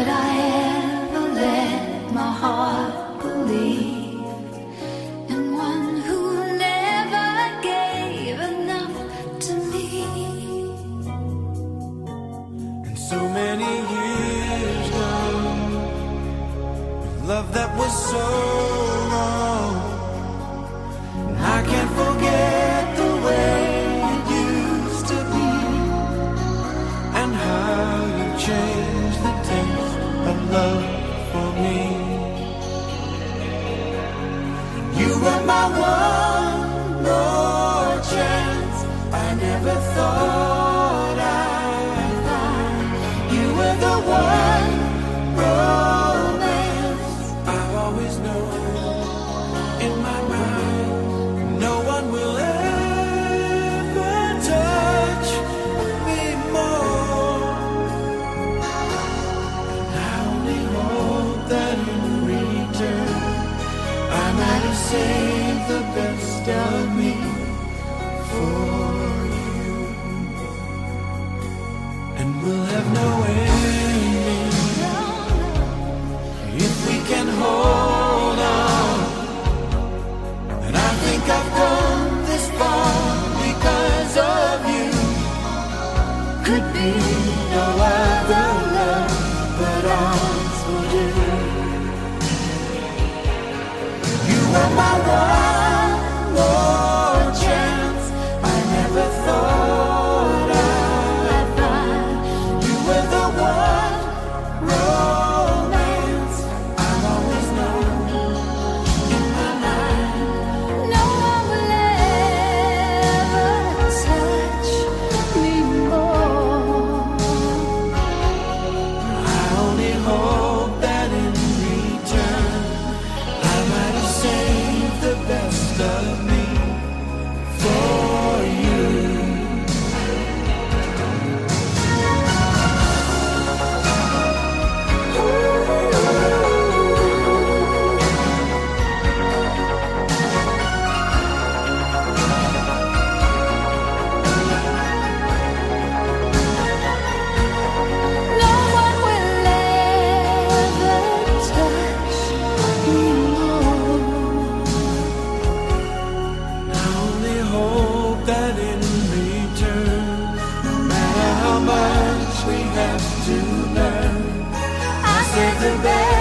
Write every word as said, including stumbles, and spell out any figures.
Could I ever let my heart believe in one who never gave enough to me? And so many years gone, love that was so wrong, and I can't forget the way it used to be, and how you changed the taste of love for me. You were my one more chance. I never thought I'd find. You were the one romance I've always known in my mind. No one will ever touch me more. I only hope that in return I might have saved the best of me for you. And we'll have no ending if we can hold on. And I think I've come this far because of you. Could be no other love but ours will do. You were my one more chance. I never thought I'd find. You were the one romance I've always known in my mind. No one will ever touch me more. I only hope that in return I might have saved the best of me for you. No one will ever touch me more. I only hope that in return, no matter how much we have to learn, I save the best.